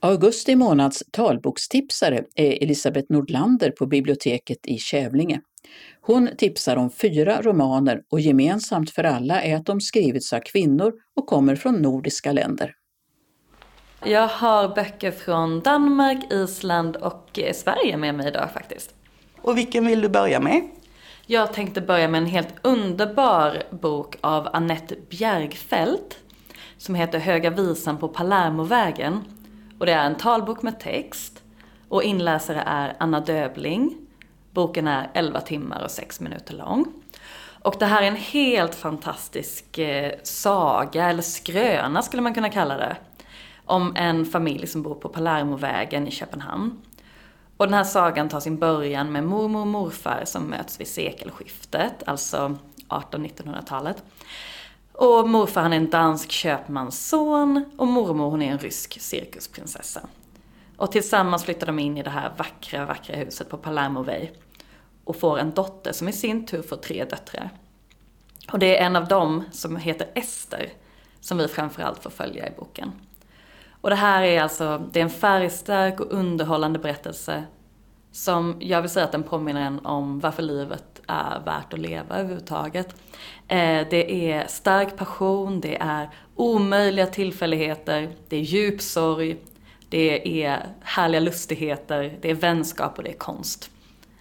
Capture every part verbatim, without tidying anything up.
Augusti månads talbokstipsare är Elisabeth Nordlander på biblioteket i Kävlinge. Hon tipsar om fyra romaner och gemensamt för alla är att de skrivits av kvinnor och kommer från nordiska länder. Jag har böcker från Danmark, Island och Sverige med mig idag faktiskt. Och vilken vill du börja med? Jag tänkte börja med en helt underbar bok av Annette Bjergfeldt som heter Höga visan på Palermovägen. Och det är en talbok med text och inläsare är Anna Döbling. Boken är elva timmar och sex minuter lång. Och det här är en helt fantastisk eh, saga eller skröna skulle man kunna kalla det. Om en familj som bor på Palermovägen i Köpenhamn. Och den här sagan tar sin början med mormor och morfar som möts vid sekelskiftet, alltså artonhundra-nittonhundratalet. Och morfar han är en dansk köpmansson och mormor hon är en rysk cirkusprinsessa. Och tillsammans flyttar de in i det här vackra, vackra huset på Palermoväg och får en dotter som i sin tur får tre döttrar. Och det är en av dem som heter Ester som vi framförallt får följa i boken. Och det här är alltså, det är en färgstark och underhållande berättelse som jag vill säga att den påminner en om varför livet är värt att leva överhuvudtaget. Eh, det är stark passion, det är omöjliga tillfälligheter, det är djup sorg, det är härliga lustigheter, det är vänskap och det är konst.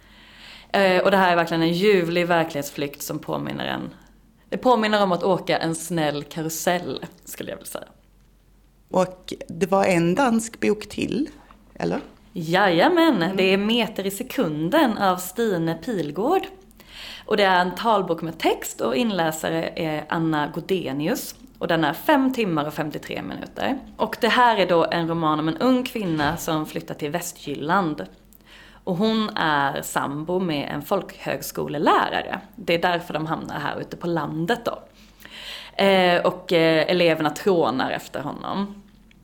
Eh, och det här är verkligen en ljuvlig verklighetsflykt som påminner en. Det påminner om att åka en snäll karusell, skulle jag vilja säga. Och det var en dansk bok till, eller? Jajamän, mm. Det är Meter i sekunden av Stine Pilgård. Och det är en talbok med text och inläsare är Anna Godenius. Och den är fem timmar och femtiotre minuter. Och det här är då en roman om en ung kvinna som flyttar till Västjylland. Och hon är sambo med en folkhögskolelärare. Det är därför de hamnar här ute på landet då. Eh, och eh, eleverna trånar efter honom.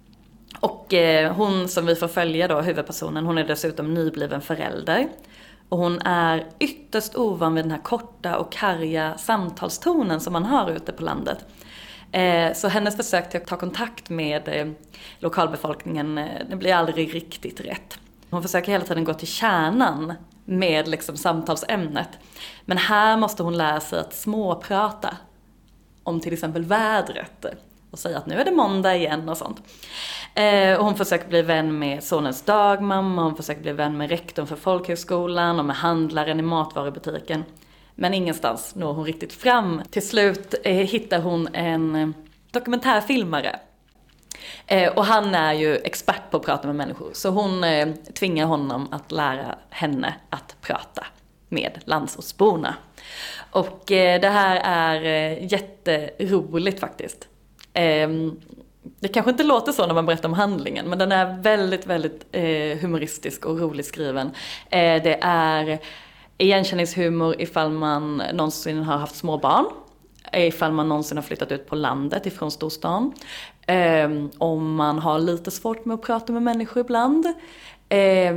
Och eh, hon som vi får följa då, huvudpersonen, hon är dessutom nybliven förälder. Och hon är ytterst ovan vid den här korta och karga samtalstonen som man har ute på landet. Eh, så hennes försök till att ta kontakt med eh, lokalbefolkningen, eh, det blir aldrig riktigt rätt. Hon försöker hela tiden gå till kärnan med liksom samtalsämnet. Men här måste hon lära sig att småprata om till exempel vädret och säga att nu är det måndag igen och sånt. Eh, och hon försöker bli vän med sonens dagmamma, hon försöker bli vän med rektorn för folkhögskolan och med handlaren i matvarubutiken. Men ingenstans når hon riktigt fram. Till slut eh, hittar hon en dokumentärfilmare. Eh, och han är ju expert på att prata med människor. Så hon eh, tvingar honom att lära henne att prata med landsortsborna. Och eh, det här är eh, jätteroligt faktiskt. Eh, det kanske inte låter så när man berättar om handlingen, men den är väldigt, väldigt eh, humoristisk och roligt skriven. Eh, det är igenkänningshumor ifall man någonsin har haft små barn. Ifall man någonsin har flyttat ut på landet ifrån storstan. Eh, om man har lite svårt med att prata med människor ibland. Eh,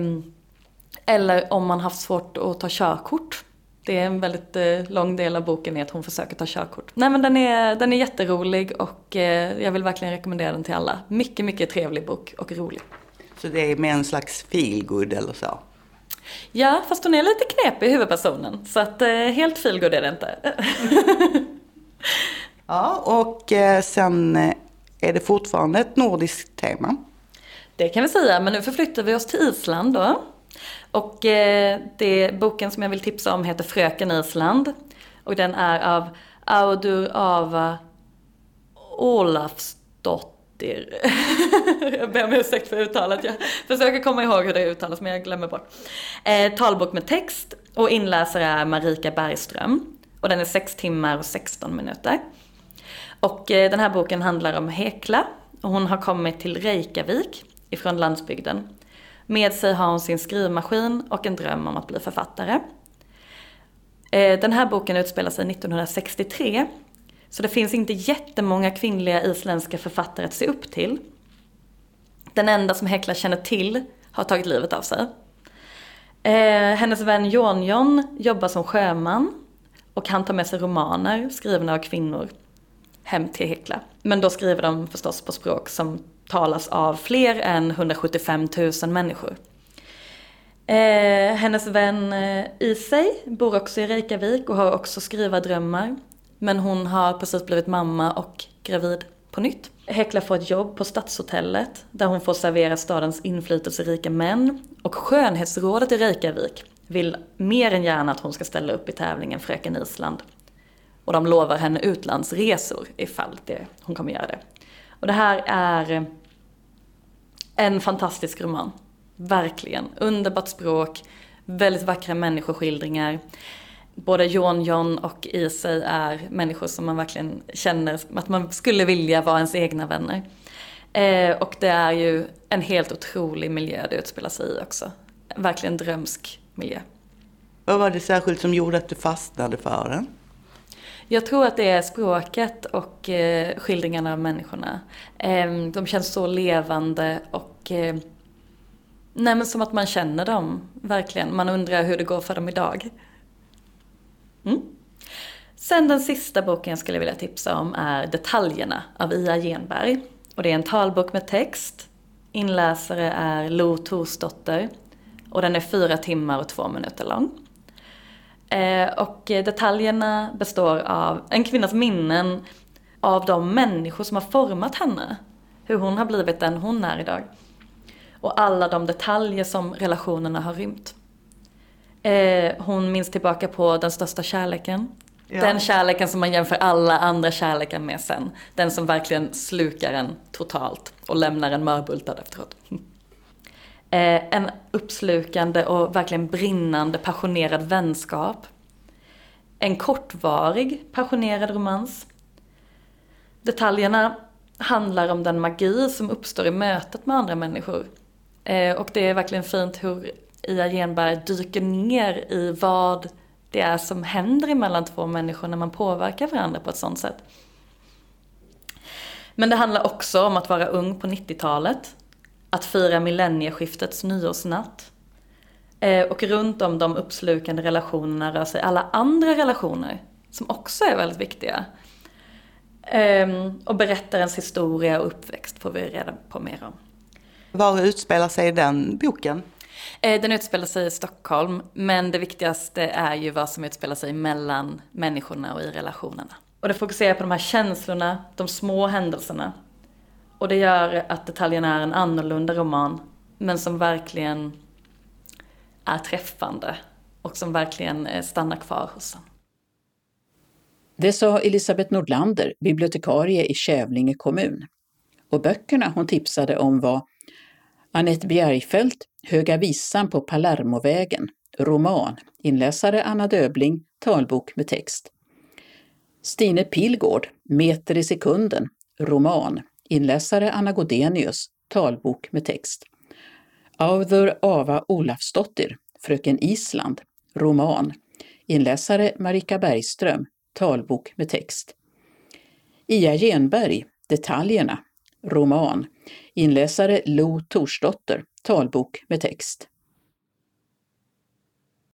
eller om man haft svårt att ta körkort. Det är en väldigt eh, lång del av boken är att hon försöker ta körkort. Nej, men den är, den är jätterolig och eh, jag vill verkligen rekommendera den till alla. Mycket, mycket trevlig bok och rolig. Så det är med en slags feelgood eller så? Ja, fast hon är lite knepig, huvudpersonen. Så att eh, helt feelgood är det inte. Ja, och eh, sen är det fortfarande ett nordiskt tema. Det kan vi säga, men nu förflyttar vi oss till Island då. Och eh, det boken som jag vill tipsa om heter Fröken Island. Och den är av Audur Ava Olafsdottir. Jag ber om ursäkt för uttalet. Jag försöker komma ihåg hur det uttalas, men jag glömmer bort. Eh, talbok med text och inläsare är Marika Bergström. Och den är sex timmar och sexton minuter. Och eh, den här boken handlar om Hekla. Och hon har kommit till Reykjavik ifrån landsbygden. Med sig har hon sin skrivmaskin och en dröm om att bli författare. Den här boken utspelar sig nittonhundrasextiotre. Så det finns inte jättemånga kvinnliga isländska författare att se upp till. Den enda som Hekla känner till har tagit livet av sig. Hennes vän Jonjon jobbar som sjöman. Och han tar med sig romaner skrivna av kvinnor hem till Hekla. Men då skriver de förstås på språk som talas av fler än hundrasjuttiofem tusen människor. Eh, hennes vän eh, Isay bor också i Reykjavik och har också skrivardrömmar. Men hon har precis blivit mamma och gravid på nytt. Hekla får ett jobb på Stadshotellet där hon får servera stadens inflytelserika män. Och skönhetsrådet i Reykjavik vill mer än gärna att hon ska ställa upp i tävlingen Fröken Island. Och de lovar henne utlandsresor ifall det, hon kommer göra det. Och det här är en fantastisk roman. Verkligen. Underbart språk. Väldigt vackra människoskildringar. Både Jon Jon och Isay är människor som man verkligen känner att man skulle vilja vara ens egna vänner. Eh, och det är ju en helt otrolig miljö det utspelar sig i också. Verkligen drömsk miljö. Vad var det särskilt som gjorde att du fastnade för den? Jag tror att det är språket och eh, skildringarna av människorna. Eh, de känns så levande och eh, nej, men som att man känner dem, verkligen. Man undrar hur det går för dem idag. Mm. Sen den sista boken jag skulle vilja tipsa om är Detaljerna av Ia Genberg. Och det är en talbok med text. Inläsare är Lo Torsdotter. Och den är fyra timmar och två minuter lång. Eh, och detaljerna består av en kvinnas minnen av de människor som har format henne. Hur hon har blivit den hon är idag. Och alla de detaljer som relationerna har rymt. Eh, hon minns tillbaka på den största kärleken. Ja. Den kärleken som man jämför alla andra kärlekar med sen. Den som verkligen slukar en totalt och lämnar en mörbultad efteråt. Eh, en uppslukande och verkligen brinnande, passionerad vänskap. En kortvarig, passionerad romans. Detaljerna handlar om den magi som uppstår i mötet med andra människor. Eh, och det är verkligen fint hur Ia Genberg dyker ner i vad det är som händer mellan två människor när man påverkar varandra på ett sånt sätt. Men det handlar också om att vara ung på nittiotalet. Att fira millennieskiftets nyårsnatt. Eh, och runt om de uppslukande relationerna rör sig alla andra relationer som också är väldigt viktiga. Eh, och berättarens historia och uppväxt får vi reda på mer om. Var utspelar sig den boken? Eh, den utspelar sig i Stockholm, men det viktigaste är ju vad som utspelar sig mellan människorna och i relationerna. Och det fokuserar på de här känslorna, de små händelserna. Och det gör att Detaljerna är en annorlunda roman, men som verkligen är träffande och som verkligen stannar kvar hos en. Det sa Elisabeth Nordlander, bibliotekarie i Kävlinge kommun. Och böckerna hon tipsade om var Annette Bjergfeldt, Höga visan på Palermovägen, roman, inläsare Anna Döbling, talbok med text. Stine Pilgård, Meter i sekunden, roman, inläsare Anna Godenius, talbok med text. Auður Ava Olafsdottir, Fröken Island, roman, inläsare Marika Bergström, talbok med text. Ia Genberg, Detaljerna, roman, inläsare Lo Torsdotter, talbok med text.